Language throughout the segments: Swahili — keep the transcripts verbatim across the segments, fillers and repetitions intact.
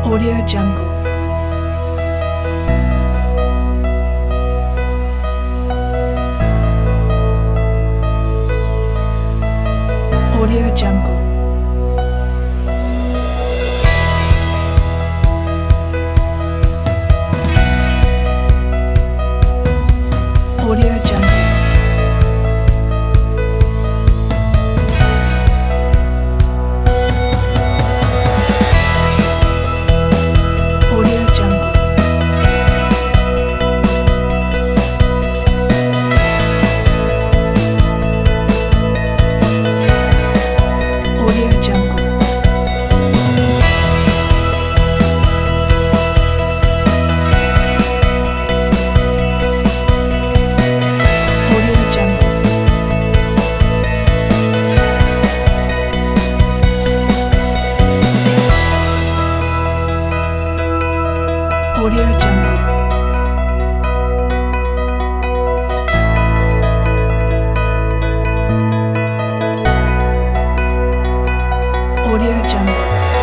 Audio Jungle. Audio Jungle. Audio Jungle. Audio Jungle. Audio Jungle. Audio Jungle. Audio Jungle. Audio Jungle.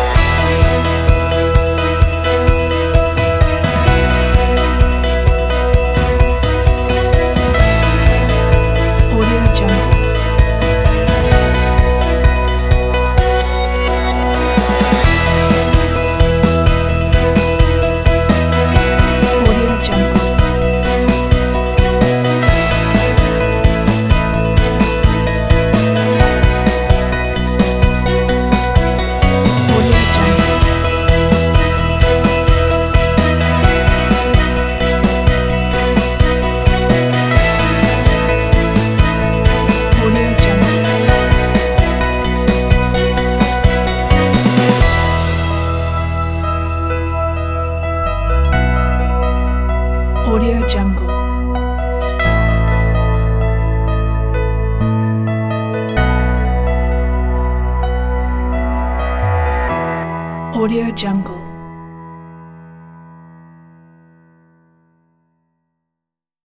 Audio Jungle. Audio Jungle. Audio Jungle. Audio Jungle. Audio Jungle. Audio Jungle.